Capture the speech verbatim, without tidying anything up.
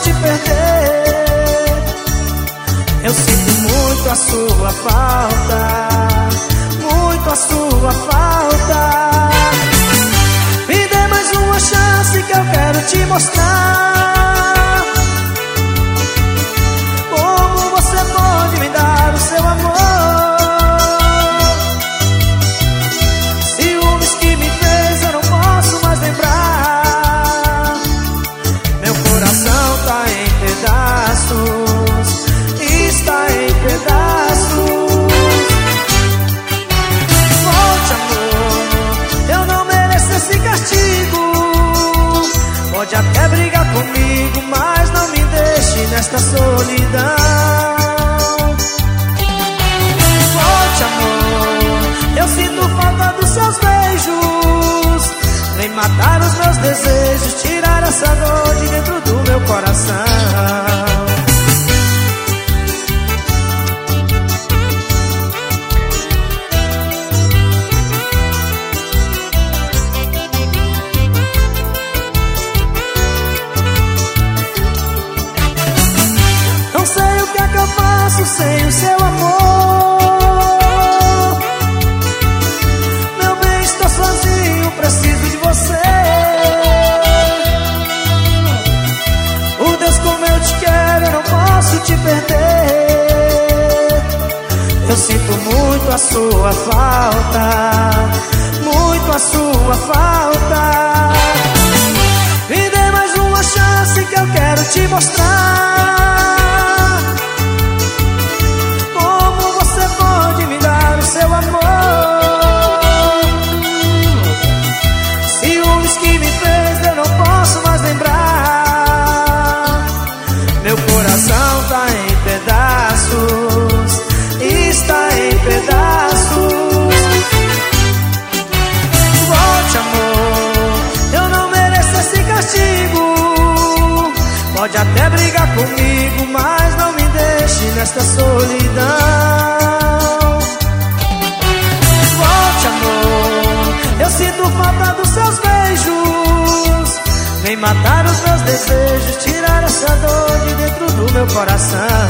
te perder. Eu sinto muito a sua falta, muito a sua falta. Me dê mais uma chance que eu quero te mostrar como você pode me dar o seu amor. Ciúmes que me fez eu não posso mais lembrar. Meu coração tá em pedaços, está em pedaços. Volte, amor, eu não mereço esse castigo. Pode até brigar comigo, mas não me deixe nesta solidão. Volte, amor, eu sinto falta dos seus beijos. Vem matar os meus desejos, tirar essa dor de dentro do meu coração. Não sei o que é que eu faço sem o seu amor. Meu bem, estou sozinho, preciso de você. Oh Deus, como eu te quero, eu não posso te perder. Eu sinto muito a sua falta, muito a sua falta. Me dê mais uma chance que eu quero te mostrar como você pode me dar o seu amor. Ciúmes que me fez eu não posso mais lembrar. Meu coração tá em pedaços, está em pedaços. Volte, amor, eu não mereço esse castigo. Pode até brigar comigo, mas não me deixe nesta solidão. Volte, amor, eu sinto falta dos seus beijos. Vem matar os meus desejos, tirar essa dor de dentro do meu coração.